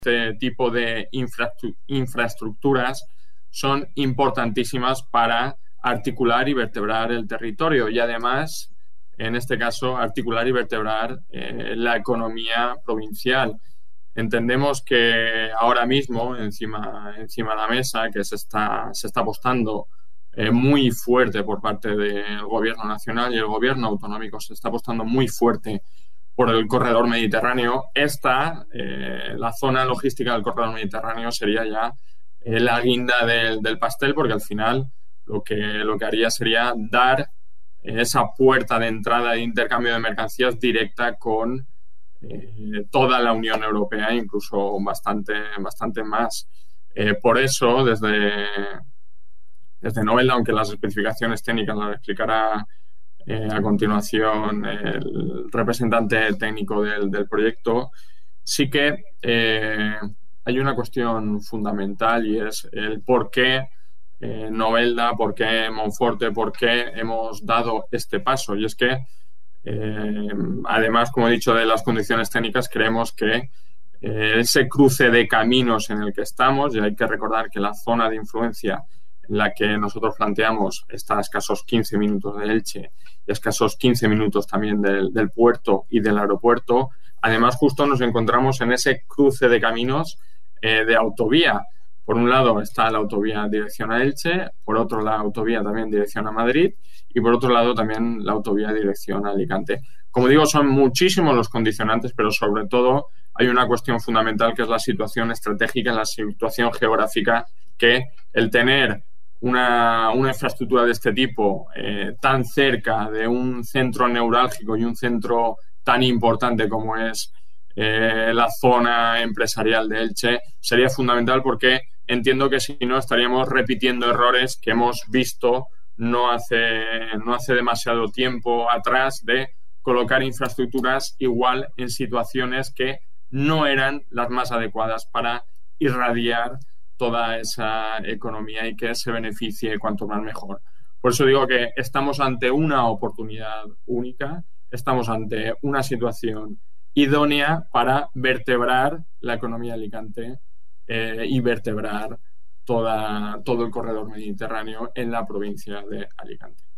este tipo de infraestructuras son importantísimas para articular y vertebrar el territorio y además, en este caso, articular y vertebrar la economía provincial. Entendemos que ahora mismo, encima de la mesa, que se está apostando muy fuerte por parte del Gobierno nacional y el Gobierno autonómico, se está apostando muy fuerte por el corredor mediterráneo. La zona logística del corredor mediterráneo sería ya la guinda del pastel, porque al final lo que haría sería dar esa puerta de entrada de intercambio de mercancías directa con toda la Unión Europea, incluso bastante más. Por eso, desde Novelda, aunque las especificaciones técnicas las explicará a continuación el representante técnico del proyecto, sí que hay una cuestión fundamental y es el por qué Novelda, por qué Monforte, por qué hemos dado este paso. Y es que, además, como he dicho, de las condiciones técnicas, creemos que ese cruce de caminos en el que estamos, y hay que recordar que la zona de influencia en la que nosotros planteamos está a escasos 15 minutos de Elche y a escasos 15 minutos también del puerto y del aeropuerto. Además, justo nos encontramos en ese cruce de caminos de autovía. Por un lado está la autovía en dirección a Elche, por otro la autovía también en dirección a Madrid y por otro lado también la autovía en dirección a Alicante. Como digo, son muchísimos los condicionantes, pero sobre todo hay una cuestión fundamental que es la situación estratégica, la situación geográfica, que el tener una infraestructura de este tipo tan cerca de un centro neurálgico y un centro tan importante como es la zona empresarial de Elche sería fundamental, porque entiendo que si no estaríamos repitiendo errores que hemos visto no hace demasiado tiempo atrás, de colocar infraestructuras igual en situaciones que no eran las más adecuadas para irradiar toda esa economía y que se beneficie cuanto más mejor. Por eso digo que estamos ante una oportunidad única, estamos ante una situación idónea para vertebrar la economía de Alicante y vertebrar todo el corredor mediterráneo en la provincia de Alicante.